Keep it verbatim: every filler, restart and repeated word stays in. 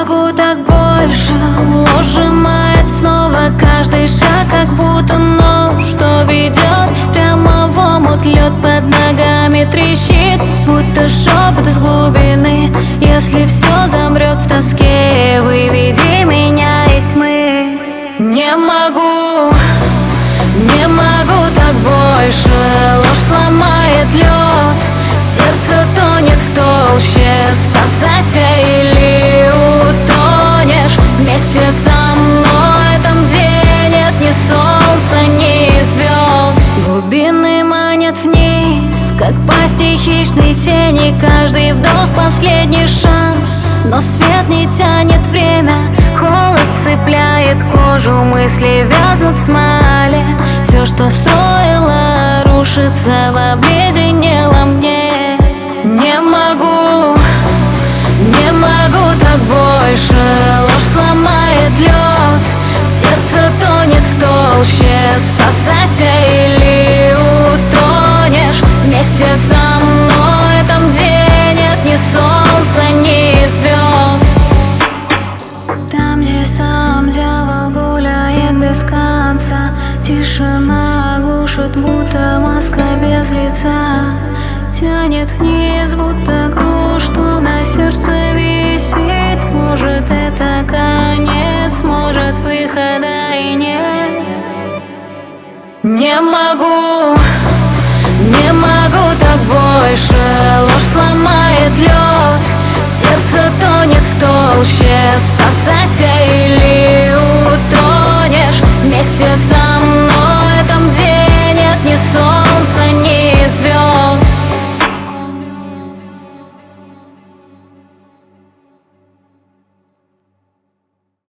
могу так больше. Ложь сжимает снова каждый шаг, как будто нож, что ведет прямо в омут. Лед под ногами трещит, будто шепот из глубины. Если все замрет в тоске, выведи меня из тьмы. Не могу, не могу так больше. Ложь сломает лед, сердце тонет в толще. Спасайся или утонешь вместе со мной там, где нет ни солнца, ни звезд. Глубины манят вниз, как пасти хищной тени. Каждый вдох последний шанс, но свет не тянет время. Холод цепляет кожу, мысли вязнут в смоле. Все, что строила, рушится в обледенелом дне. Не могу, не могу так больше. Ложь сломает лед, сердце тонет в толще. Спасайся или утонешь вместе со мной там, где нет ни солнца, ни звезд. Там, где сам дьявол гуляет без конца. Тишина глушит, будто маска без лица. Тянет вниз, будто груз, что на сердце висит. Может, это конец, может, выхода и нет. Не могу, не могу так больше.